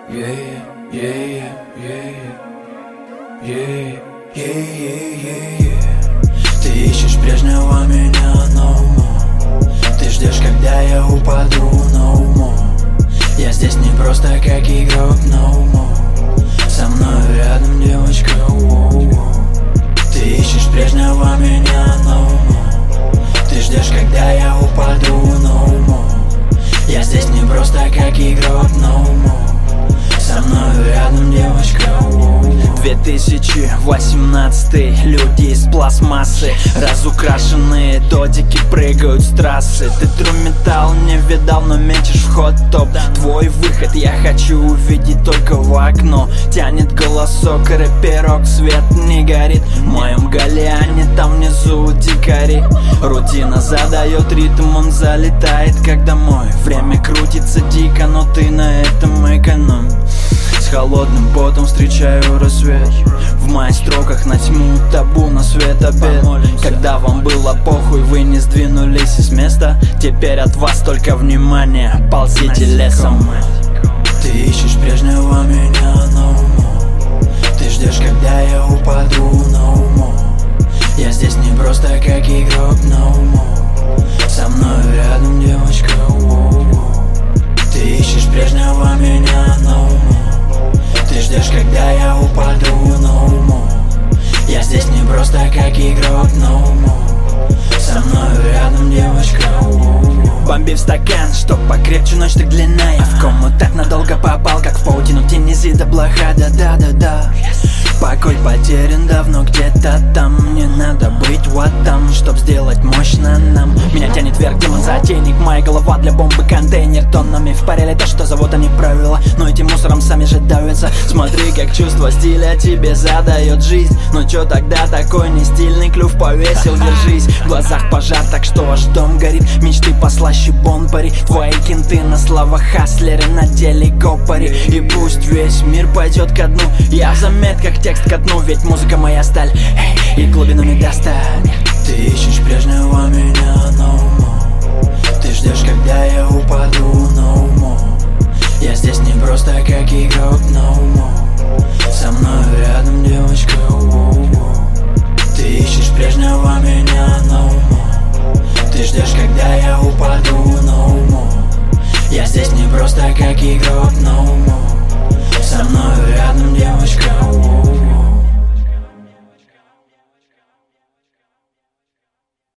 Ты ищешь прежнего меня, no more. Ты ждешь, когда я упаду, no more. Я здесь не просто как игрок, no more. Со мной рядом девочка, Ты ищешь прежнего меня, no more. Ты ждешь, когда я упаду, no more. Я здесь не просто как игрок, no more. Со мной рядом девочка, 2018, люди из пластмассы, разукрашенные додики прыгают с трассы. Ты тру-металл не видал, но метишь в хот-топ. Твой выход я хочу увидеть только в окно. Тянет голосок, рэперок, свет не горит. В моем галеане там внизу дикари. Рутина задает ритм, он залетает как домой. Время крутится дико, но ты на этом экономь. С холодным потом встречаю рассвет. В моих строках на тьму табу, на свет обед. Когда вам было похуй, вы не сдвинулись с места. Теперь от вас только внимание, ползите лесом. Ты ищешь прежнего меня, no more. Ты ждешь, когда я упаду, no more. Я здесь не просто как игрок, no more. Со мной рядом девочка, Ты ищешь прежнего меня, no more. Ты ждешь, когда я упаду, no more. Я здесь не просто как игрок, no more. Со мной рядом девочка, Бомби в стакан, чтоб покрепче, ночь так длинная. В кому так надолго попал, как в паутину тени зида блоха, да-да-да-да. Покой потерян давно где-то там. Мне надо быть вот там, чтоб сделать мощно нам. Меня тянет вверх демон-затейник, моя голова для бомбы контейнер. Тоннами в паре лето, что зовут они правила, но этим мусором сами же давятся. Смотри, как чувство стиля тебе задает жизнь. Ну чё тогда такой не стильный, клюв повесил, держись. В глазах пожар, так что аж дом горит. Мечты послаще бомбари. Твои кенты на словах хаслеры, на деле копари. И пусть весь мир пойдет ко дну, я в заметках текст ко дну, ведь музыка моя сталь, и глубину не достать.